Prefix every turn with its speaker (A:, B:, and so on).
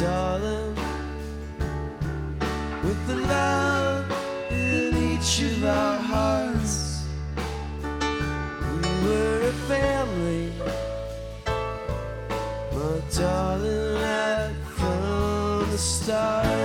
A: darling, with the love in each of our hearts. We were a family, my darling, right from the start.